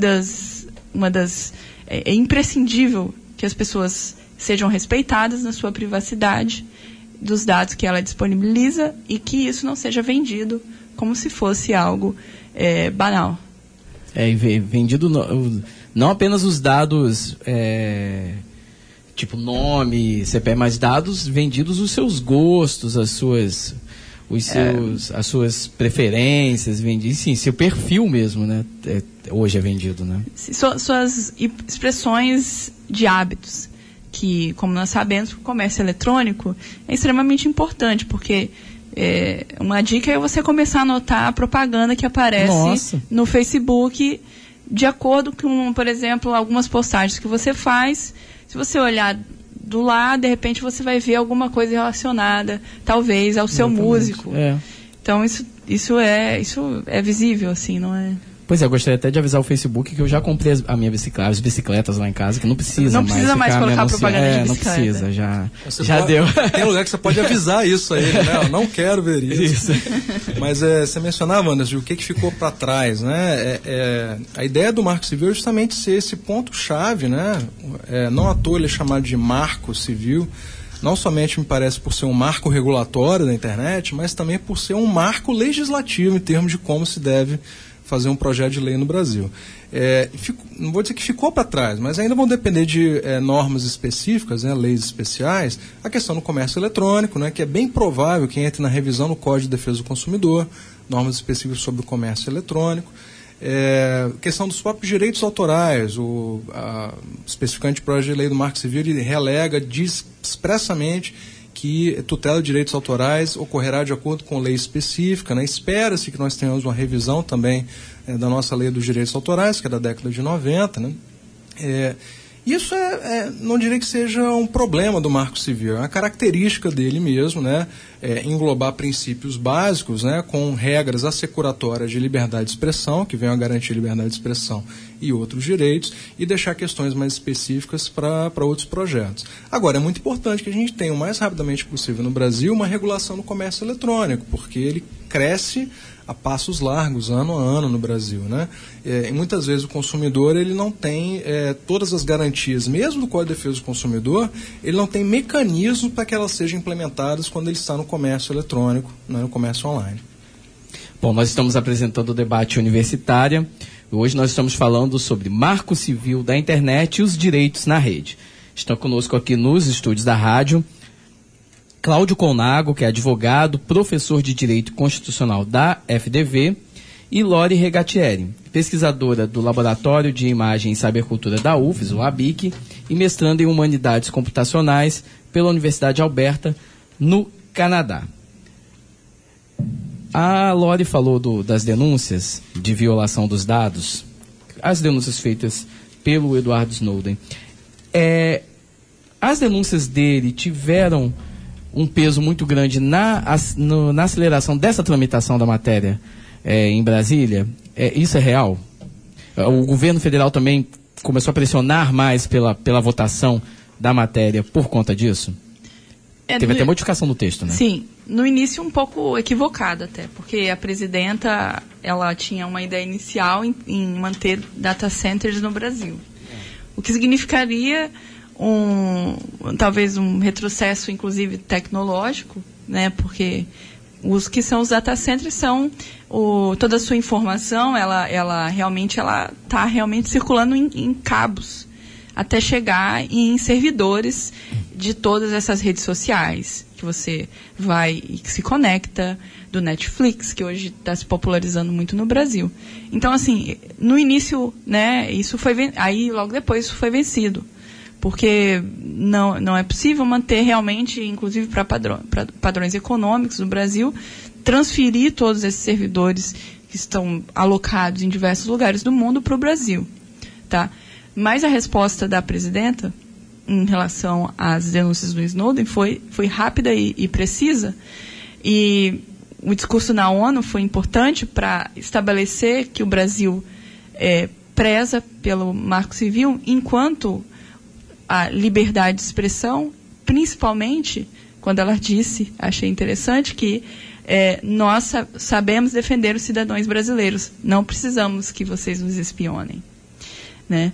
imprescindível que as pessoas sejam respeitadas na sua privacidade dos dados que ela disponibiliza e que isso não seja vendido como se fosse algo banal. Vendido não apenas os dados, tipo nome, CPF, mas dados vendidos os seus gostos, as suas preferências, sim, seu perfil mesmo, né? Hoje é vendido, né? Suas expressões de hábitos, que, como nós sabemos, o comércio eletrônico é extremamente importante, porque uma dica é você começar a notar a propaganda que aparece no Facebook, de acordo com, por exemplo, algumas postagens que você faz. Se você olhar do lado, de repente você vai ver alguma coisa relacionada, talvez, ao seu músico. Então, isso é visível, assim, não é? Pois é, eu gostaria até de avisar o Facebook que eu já comprei as bicicletas lá em casa, que não precisa mais colocar propaganda de bicicleta. Não precisa, já deu. Tem lugar que você pode avisar isso aí, né? Eu não quero ver isso. Mas você mencionava, Anderson, o que ficou para trás, né? A ideia do Marco Civil é justamente ser esse ponto-chave, né? Não à toa ele é chamado de Marco Civil, não somente me parece por ser um marco regulatório da internet, mas também por ser um marco legislativo em termos de como se deve fazer um projeto de lei no Brasil. Não vou dizer que ficou para trás, mas ainda vão depender de normas específicas, né, leis especiais, a questão do comércio eletrônico, né, que é bem provável que entre na revisão no Código de Defesa do Consumidor, normas específicas sobre o comércio eletrônico, questão dos próprios direitos autorais, especificamente o projeto de lei do Marco Civil, ele diz expressamente que tutela de direitos autorais ocorrerá de acordo com lei específica, né? Espera-se que nós tenhamos uma revisão também da nossa lei dos direitos autorais, que é da década de 90, né? Isso não diria que seja um problema do Marco Civil, é uma característica dele mesmo, né? Englobar princípios básicos, né? Com regras assecuratórias de liberdade de expressão, que venham a garantir liberdade de expressão e outros direitos, e deixar questões mais específicas para outros projetos. Agora, é muito importante que a gente tenha o mais rapidamente possível no Brasil uma regulação do comércio eletrônico, porque ele cresce a passos largos, ano a ano no Brasil, né? E muitas vezes o consumidor ele não tem todas as garantias, mesmo do Código de Defesa do Consumidor, ele não tem mecanismos para que elas sejam implementadas quando ele está no comércio eletrônico, né, no comércio online. Bom, nós estamos apresentando o debate universitário. Hoje nós estamos falando sobre Marco Civil da Internet e os direitos na rede. Estão conosco aqui nos estúdios da rádio Cláudio Colnago, que é advogado, professor de Direito Constitucional da FDV, e Lori Regatieri, pesquisadora do Laboratório de Imagem e Cybercultura da UFES, o ABIC, e mestrando em Humanidades Computacionais pela Universidade Alberta, no Canadá. A Lori falou das denúncias de violação dos dados, as denúncias feitas pelo Edward Snowden. As denúncias dele tiveram um peso muito grande na aceleração dessa tramitação da matéria em Brasília. Isso é real? O governo federal também começou a pressionar mais pela votação da matéria por conta disso? Teve até modificação do texto, né? Sim. No início um pouco equivocada até, porque a presidenta ela tinha uma ideia inicial em manter data centers no Brasil. O que significaria talvez um retrocesso, inclusive, tecnológico, né? Porque os que são os data centers são toda a sua informação, ela realmente está realmente circulando em cabos até chegar em servidores de todas essas redes sociais que você vai e que se conecta, do Netflix, que hoje está se popularizando muito no Brasil. Então, assim, no início, né, aí logo depois isso foi vencido, porque não é possível manter realmente, inclusive para padrões econômicos do Brasil, transferir todos esses servidores que estão alocados em diversos lugares do mundo para o Brasil, tá? Mas a resposta da presidenta em relação às denúncias do Snowden foi rápida e precisa, E o discurso na ONU foi importante para estabelecer que o Brasil preza pelo Marco Civil enquanto a liberdade de expressão, principalmente quando ela disse, achei interessante, que nós sabemos defender os cidadãos brasileiros, não precisamos que vocês nos espionem, né?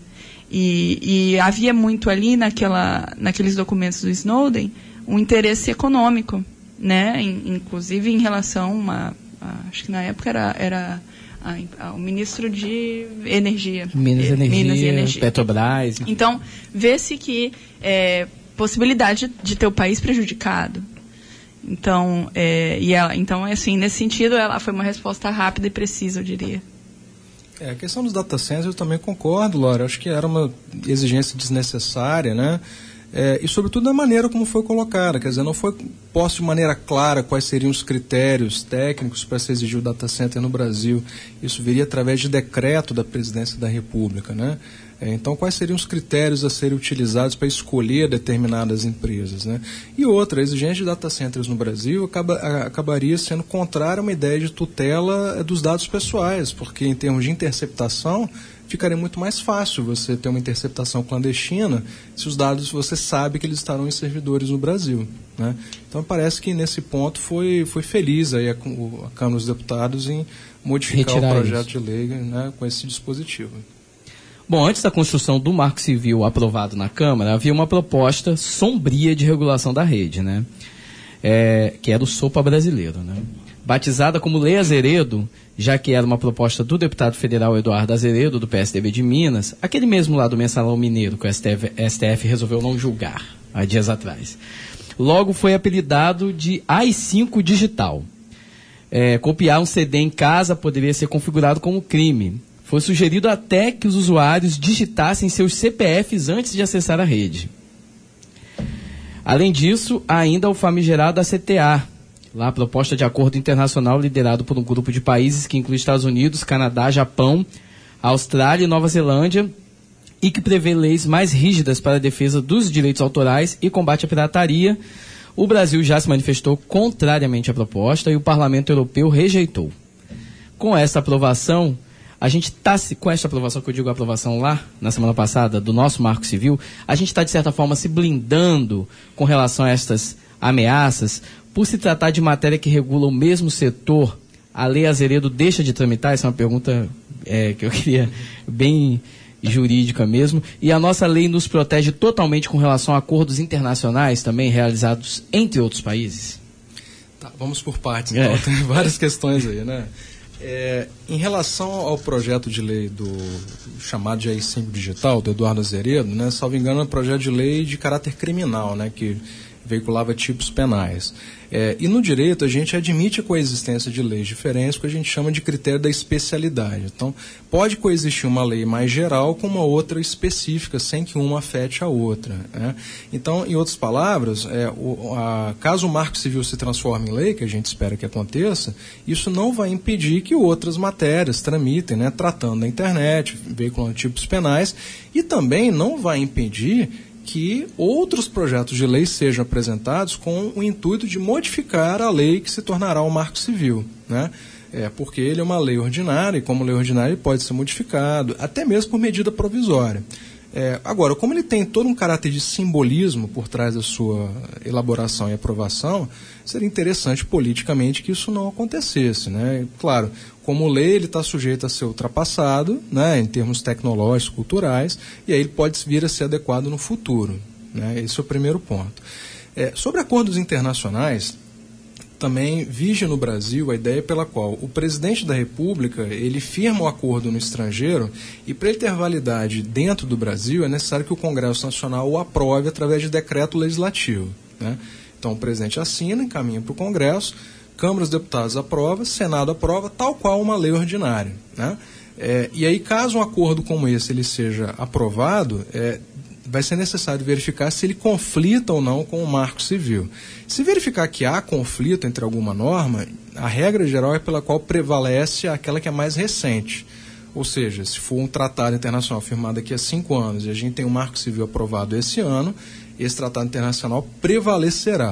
E havia muito ali naqueles documentos do Snowden um interesse econômico, né? Inclusive em relação acho que na época era o ministro de Energia. Minas e Energia, Petrobras. Então, vê-se que possibilidade de ter o país prejudicado. Então, então, assim, nesse sentido, ela foi uma resposta rápida e precisa, eu diria. A questão dos data centers eu também concordo, Laura. Acho que era uma exigência desnecessária, né? E, sobretudo, da maneira como foi colocada. Quer dizer, não foi posto de maneira clara quais seriam os critérios técnicos para se exigir o data center no Brasil. Isso viria através de decreto da Presidência da República, né? Então, quais seriam os critérios a serem utilizados para escolher determinadas empresas, né? E outra, a exigência de data centers no Brasil acabaria sendo contrária a uma ideia de tutela dos dados pessoais, porque em termos de interceptação, ficaria muito mais fácil você ter uma interceptação clandestina se os dados você sabe que eles estarão em servidores no Brasil, né? Então, parece que nesse ponto foi feliz aí a Câmara dos Deputados em modificar o projeto de lei, né, com esse dispositivo. Bom, antes da construção do Marco Civil aprovado na Câmara, havia uma proposta sombria de regulação da rede, né? Que era o SOPA brasileiro, né? Batizada como Lei Azeredo, já que era uma proposta do deputado federal Eduardo Azeredo, do PSDB de Minas, aquele mesmo lá do Mensalão Mineiro, que o STF resolveu não julgar há dias atrás. Logo foi apelidado de AI-5 digital. Copiar um CD em casa poderia ser configurado como crime. Foi sugerido até que os usuários digitassem seus CPFs antes de acessar a rede. Além disso, há ainda o famigerado ACTA, lá a proposta de acordo internacional liderado por um grupo de países que inclui Estados Unidos, Canadá, Japão, Austrália e Nova Zelândia, e que prevê leis mais rígidas para a defesa dos direitos autorais e combate à pirataria. O Brasil já se manifestou contrariamente à proposta e o Parlamento Europeu rejeitou. Com essa aprovação, com essa aprovação, que eu digo a aprovação lá, na semana passada, do nosso Marco Civil, a gente está, de certa forma, se blindando com relação a estas ameaças. Por se tratar de matéria que regula o mesmo setor, a Lei Azeredo deixa de tramitar? Essa é uma pergunta que eu queria, bem jurídica mesmo. E a nossa lei nos protege totalmente com relação a acordos internacionais também realizados entre outros países? Tá, vamos por partes, então. Tem várias questões aí, né? Em relação ao projeto de lei do chamado de AI-5 digital, do Eduardo Azeredo, né, salvo engano, é um projeto de lei de caráter criminal, né, que veiculava tipos penais. E no direito a gente admite a coexistência de leis diferentes, que a gente chama de critério da especialidade. Então, pode coexistir uma lei mais geral com uma outra específica, sem que uma afete a outra, né? Então, em outras palavras, caso o Marco Civil se transforme em lei, que a gente espera que aconteça, isso não vai impedir que outras matérias tramitem, né, tratando da internet, veiculando tipos penais, e também não vai impedir que outros projetos de lei sejam apresentados com o intuito de modificar a lei que se tornará o Marco Civil, né? Porque ele é uma lei ordinária e, como lei ordinária, ele pode ser modificado, até mesmo por medida provisória. Agora, como ele tem todo um caráter de simbolismo por trás da sua elaboração e aprovação, seria interessante politicamente que isso não acontecesse, né? Claro, como lei, ele está sujeito a ser ultrapassado, né, em termos tecnológicos, culturais, e aí ele pode vir a ser adequado no futuro, né? Esse é o primeiro ponto. Sobre acordos internacionais, também vige no Brasil a ideia pela qual o presidente da República, ele firma o acordo no estrangeiro e, para ele ter validade dentro do Brasil, é necessário que o Congresso Nacional o aprove através de decreto legislativo, né? Então, o presidente assina, encaminha para o Congresso, Câmara dos Deputados aprova, Senado aprova, tal qual uma lei ordinária, né? E aí, caso um acordo como esse ele seja aprovado, vai ser necessário verificar se ele conflita ou não com o Marco Civil. Se verificar que há conflito entre alguma norma, a regra geral é pela qual prevalece aquela que é mais recente. Ou seja, se for um tratado internacional firmado daqui a 5 anos e a gente tem um Marco Civil aprovado esse ano, esse tratado internacional prevalecerá.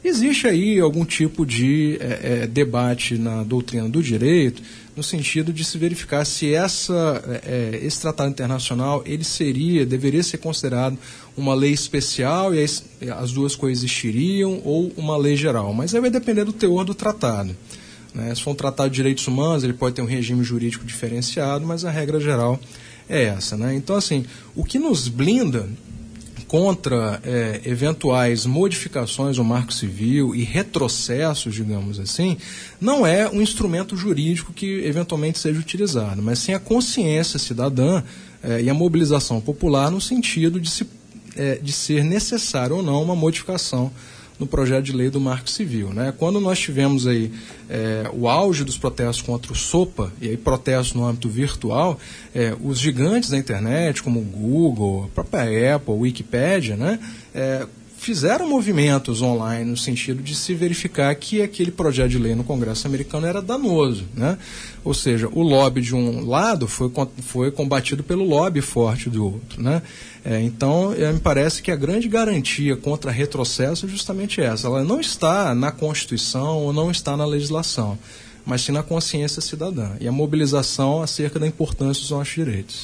Existe aí algum tipo de debate na doutrina do direito, no sentido de se verificar se esse tratado internacional deveria ser considerado uma lei especial e as duas coexistiriam, ou uma lei geral. Mas aí vai depender do teor do tratado, né? Se for um tratado de direitos humanos, ele pode ter um regime jurídico diferenciado, mas a regra geral é essa, né? Então, assim, o que nos blinda contra eventuais modificações ao Marco Civil e retrocessos, digamos assim, não é um instrumento jurídico que eventualmente seja utilizado, mas sim a consciência cidadã e a mobilização popular no sentido de ser necessário ou não uma modificação no projeto de lei do Marco Civil, né? Quando nós tivemos aí o auge dos protestos contra o SOPA, e aí protestos no âmbito virtual, os gigantes da internet, como o Google, a própria Apple, a Wikipédia, né, fizeram movimentos online no sentido de se verificar que aquele projeto de lei no Congresso americano era danoso, né? Ou seja, o lobby de um lado foi combatido pelo lobby forte do outro, né? Então, me parece que a grande garantia contra retrocesso é justamente essa. Ela não está na Constituição ou não está na legislação, mas sim na consciência cidadã e a mobilização acerca da importância dos nossos direitos.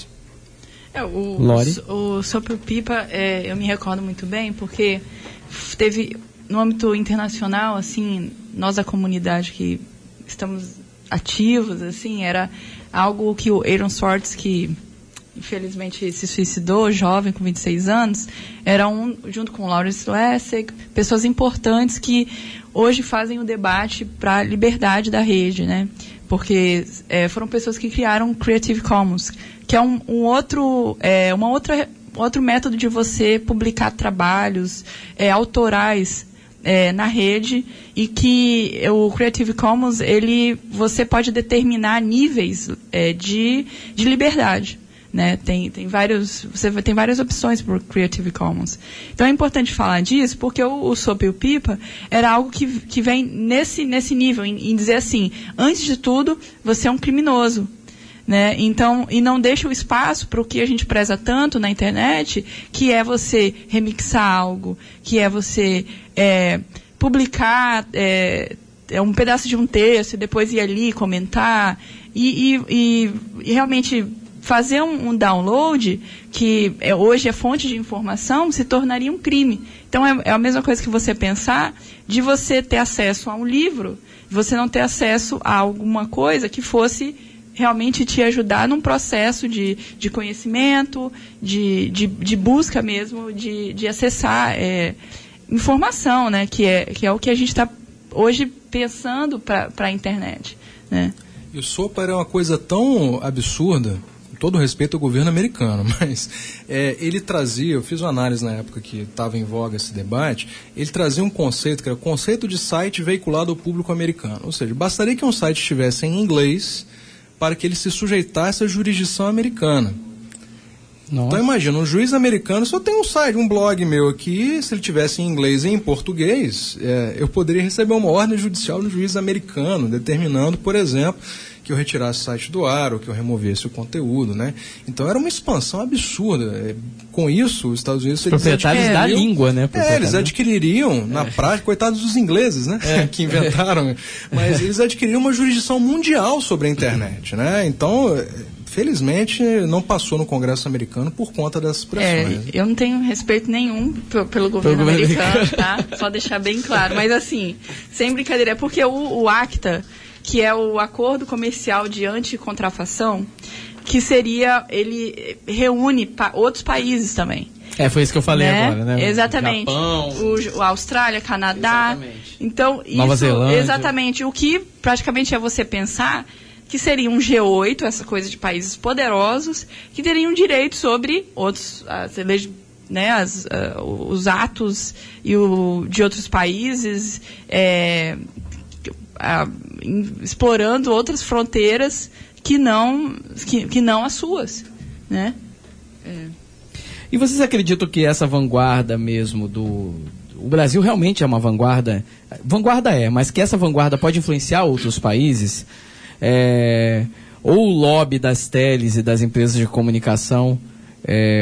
O Sopro Pipa, eu me recordo muito bem, porque teve, no âmbito internacional, assim, nós, a comunidade que estamos ativos, assim, era algo que o Aaron Swartz, que infelizmente se suicidou, jovem, com 26 anos, era junto com o Lawrence Lessig, pessoas importantes que hoje fazem o debate para a liberdade da rede, né? Porque foram pessoas que criaram o Creative Commons, que é outro método de você publicar trabalhos autorais na rede, e que o Creative Commons, você pode determinar níveis de liberdade, né? Você tem várias opções para o Creative Commons. Então é importante falar disso, porque o Sopa e o Pipa era algo que vem nesse nível, em dizer assim, antes de tudo, você é um criminoso, né? Então, e não deixa o espaço para o que a gente preza tanto na internet, que é você remixar algo, que é você publicar um pedaço de um texto e depois ir ali comentar e realmente fazer um download, que hoje é fonte de informação, se tornaria um crime. Então, é a mesma coisa que você pensar de você ter acesso a um livro, você não ter acesso a alguma coisa que fosse realmente te ajudar num processo de conhecimento, de busca mesmo, de acessar informação, né? Que é o que a gente está hoje pensando para a internet, né? E o SOPA era uma coisa tão absurda, com todo respeito ao governo americano, mas ele trazia, eu fiz uma análise na época que estava em voga esse debate, ele trazia um conceito, que era o conceito de site veiculado ao público americano. Ou seja, bastaria que um site estivesse em inglês para que ele se sujeitasse à jurisdição americana. Nossa. Então imagina, um juiz americano, se eu tenho um site, um blog meu aqui, se ele tivesse em inglês e em português, eu poderia receber uma ordem judicial do juiz americano, determinando, por exemplo, que eu retirasse o site do ar ou que eu removesse o conteúdo, né? Então era uma expansão absurda. Com isso, os Estados Unidos... Os proprietários da língua, né? Eles adquiririam, na prática, coitados dos ingleses, né? Que inventaram. Mas eles adquiriram uma jurisdição mundial sobre a internet, né? Então, felizmente, não passou no Congresso americano por conta dessas pressões. Eu não tenho respeito nenhum pelo governo americano, tá? Só deixar bem claro. Mas, assim, sem brincadeira, é porque o ACTA, que é o Acordo Comercial de Anticontrafação, que seria, ele reúne outros países também. Foi isso que eu falei agora, né? Exatamente. Japão, a Austrália, Canadá. Exatamente. Então, Nova Zelândia. Exatamente. O que praticamente é você pensar que seria um G8, essa coisa de países poderosos, que teriam direito sobre outros, os atos de outros países, explorando outras fronteiras que não as suas, né? E vocês acreditam que essa vanguarda mesmo o Brasil realmente é uma vanguarda mas que essa vanguarda pode influenciar outros países? Ou o lobby das teles e das empresas de comunicação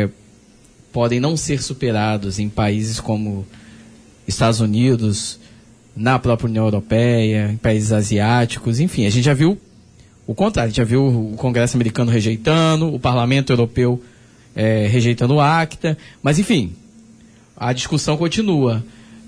podem não ser superados em países como Estados Unidos, na própria União Europeia, em países asiáticos, enfim, a gente já viu o contrário, a gente já viu o Congresso americano rejeitando, o Parlamento Europeu rejeitando o ACTA, mas enfim, a discussão continua.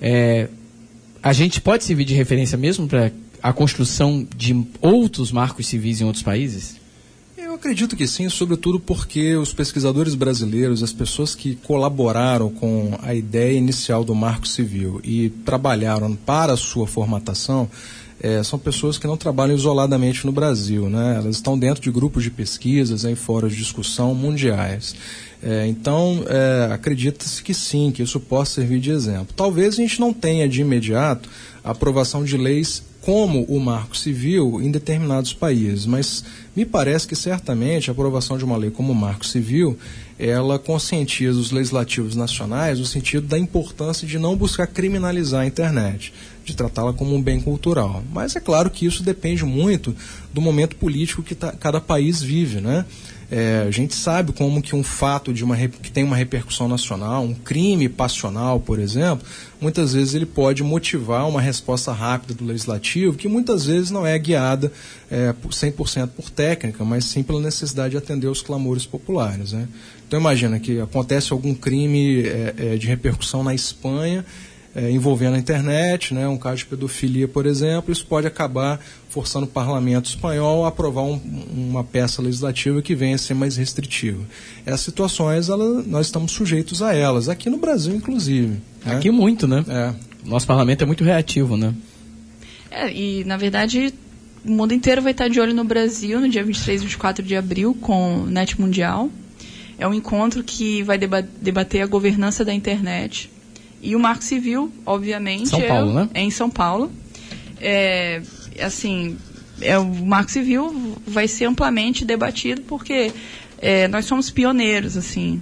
A gente pode servir de referência mesmo para a construção de outros marcos civis em outros países? Eu acredito que sim, sobretudo porque os pesquisadores brasileiros, as pessoas que colaboraram com a ideia inicial do Marco Civil e trabalharam para a sua formatação, são pessoas que não trabalham isoladamente no Brasil, né? Elas estão dentro de grupos de pesquisas, em fóruns de discussão mundiais. Então, acredita-se que sim, que isso possa servir de exemplo. Talvez a gente não tenha de imediato a aprovação de leis como o Marco Civil em determinados países, mas me parece que certamente a aprovação de uma lei como o Marco Civil, ela conscientiza os legislativos nacionais no sentido da importância de não buscar criminalizar a internet, de tratá-la como um bem cultural. Mas é claro que isso depende muito do momento político que cada país vive, né? A gente sabe como que um fato que tem uma repercussão nacional, um crime passional, por exemplo, muitas vezes ele pode motivar uma resposta rápida do legislativo, que muitas vezes não é guiada 100% por técnica, mas sim pela necessidade de atender aos clamores populares, né? Então imagina que acontece algum crime de repercussão na Espanha, envolvendo a internet, né, um caso de pedofilia, por exemplo, isso pode acabar forçando o parlamento espanhol a aprovar uma peça legislativa que venha a ser mais restritiva. Essas situações, nós estamos sujeitos a elas, aqui no Brasil, inclusive. Né? Aqui muito, né? Nosso parlamento é muito reativo, né? E, na verdade, o mundo inteiro vai estar de olho no Brasil, no dia 23 e 24 de abril, com o NET Mundial. É um encontro que vai debater a governança da internet. E o Marco Civil, obviamente, São Paulo, né? É em São Paulo. O Marco Civil vai ser amplamente debatido porque nós somos pioneiros, assim,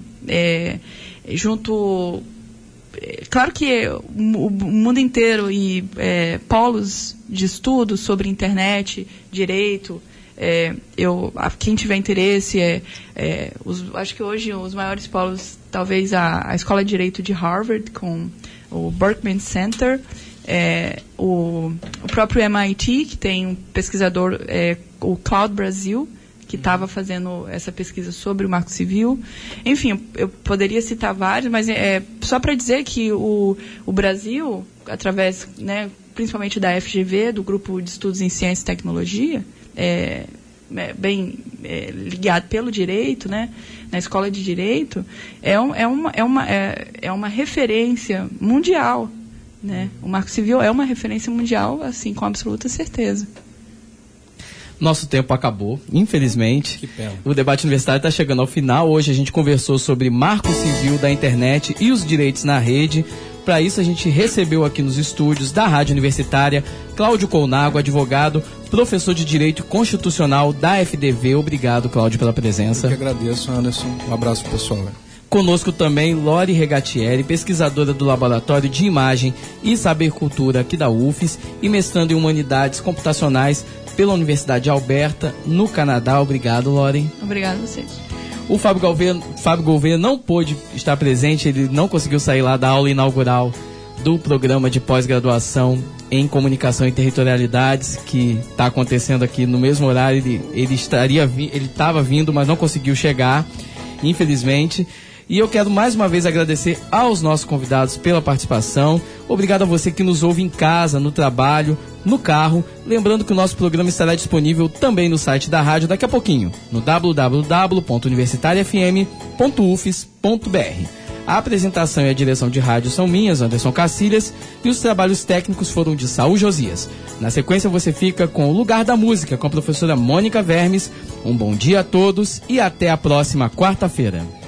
claro que o mundo inteiro e polos de estudo sobre internet, direito, quem tiver interesse, acho que hoje os maiores polos, talvez a Escola de Direito de Harvard, com o Berkman Center, o próprio MIT, que tem um pesquisador, o Cloud Brasil, que estava fazendo essa pesquisa sobre o Marco Civil. Enfim, eu poderia citar vários, mas só para dizer que o Brasil, através, né, principalmente da FGV, do Grupo de Estudos em Ciência e Tecnologia, bem ligado pelo direito, né, na escola de direito, é uma referência mundial, né? O Marco Civil é uma referência mundial, assim, com absoluta certeza. Nosso tempo acabou, infelizmente. Que pena. O debate universitário está chegando ao final. Hoje a gente conversou sobre Marco Civil da internet e os direitos na rede. Para isso a gente recebeu aqui nos estúdios da Rádio Universitária Cláudio Colnago, advogado, professor de Direito Constitucional da FDV. Obrigado, Cláudio, pela presença. Eu que agradeço, Anderson. Um abraço pessoal. Conosco também Lori Regatieri, pesquisadora do Laboratório de Imagem e Sabercultura aqui da UFES e mestrando em Humanidades Computacionais pela Universidade de Alberta, no Canadá. Obrigado, Lori. Obrigado a vocês. O Fábio Gouveia não pôde estar presente, ele não conseguiu sair lá da aula inaugural do programa de pós-graduação em Comunicação e Territorialidades, que está acontecendo aqui no mesmo horário. Ele estava vindo, mas não conseguiu chegar, infelizmente. E eu quero mais uma vez agradecer aos nossos convidados pela participação. Obrigado a você que nos ouve em casa, no trabalho, no carro. Lembrando que o nosso programa estará disponível também no site da rádio daqui a pouquinho, no www.universitariafm.ufes.br. A apresentação e a direção de rádio são minhas, Anderson Cacilhas, e os trabalhos técnicos foram de Saul Josias. Na sequência você fica com o Lugar da Música, com a professora Mônica Vermes. Um bom dia a todos e até a próxima quarta-feira.